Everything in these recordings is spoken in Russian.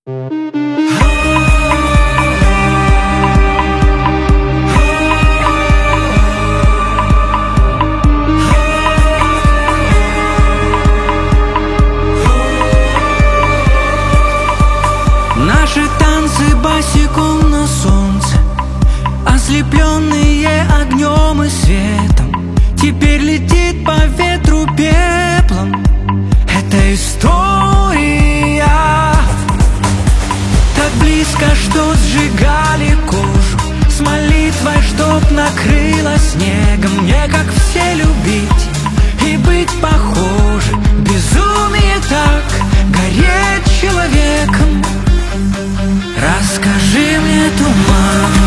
Наши танцы босиком на солнце, ослепленные огнем и светом, теперь летит по ветру пеплом эта история. Так близко, что сжигали кожу, с молитвой, чтоб накрыло снегом. Мне, как все, любить и быть похожим. Безумие так, гореть человеком. Расскажи мне, туман,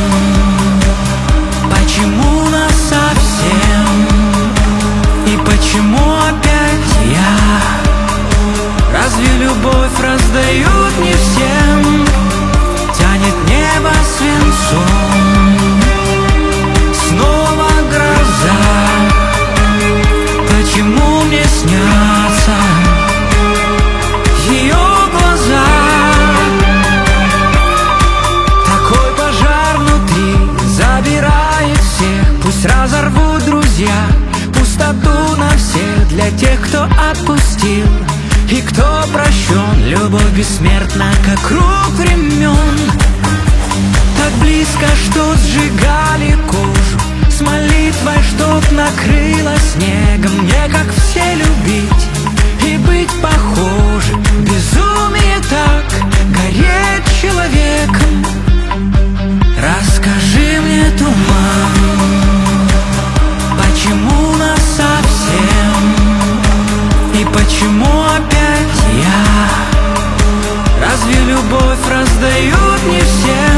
почему нас совсем, и почему опять я? Разве любовь раздают не всем? Тянет небо свинцом, снова гроза. Почему мне снятся ее глаза? Такой пожар внутри забирает всех. Пусть разорвут друзья пустоту на всех. Для тех, кто отпустил и кто прощен, любовь бессмертна, как круг времен. Так близко, что сжигали кожу, с молитвой, чтоб накрыло снегом. Мне, как все, любить и быть похожим. Безумие так, гореть человеком. Расскажи мне, туман, почему нас совсем, и почему опять я? Разве любовь раздают не все?